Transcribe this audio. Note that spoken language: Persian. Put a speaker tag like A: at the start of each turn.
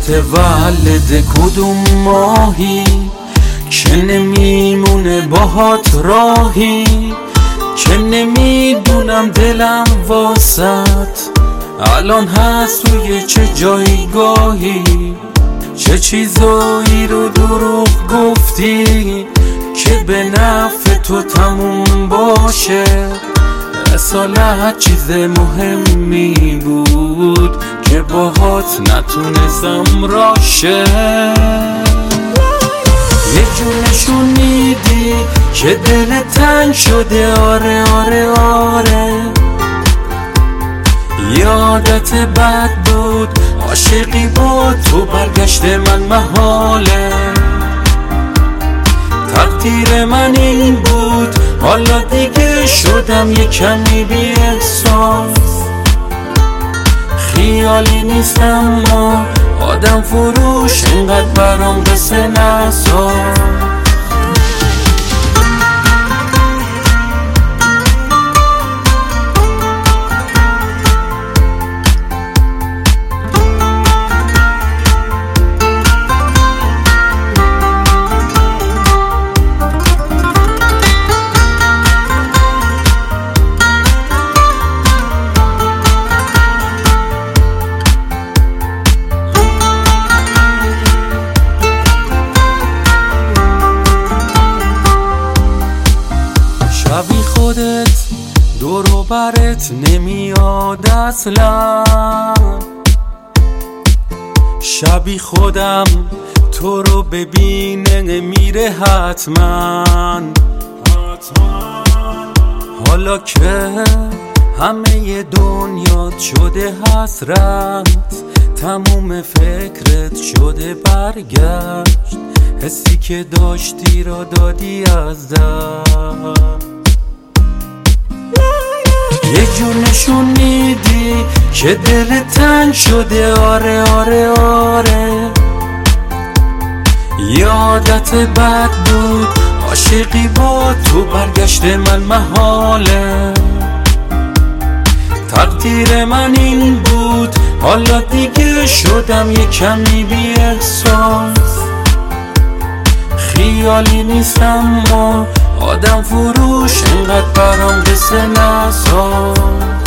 A: متولد کدوم ماهی که نمیمونه باهات راهی، که نمیدونم دلم واسط الان هست روی چه جایگاهی، چه چیزایی رو دروغ گفتی که به نفع تو تموم باشه. اصالت چیز مهمی بود که باهات نتونستم راشه. یه جور نشون میدی که دل تنگ شده، آره آره آره. یادت بد بود عاشقی با تو برگشت من محاله. تقدیر من این بود حالا دیگه شدم یه کمی بی احساس. خیالی نیست اما آدم فروش اینقدر برام قصه نساز. شبی خودت دور و برت نمیاد اصلا، شبی خودم تو رو ببینه نمیره حتما. حالا که همه دنیات شده حسرت، تموم فکرت شده برگشت، حسی که داشتی را دادی از دست. یه جور نشون میدی که دل تنگ شده، آره آره آره. یادت بد بود عاشقی با تو برگشت من محاله. تقدیر من این بود حالا دیگه شدم یه کمی بی احساس. خیالی نیست اما آدم فروش اینقدر برام قصه نساز.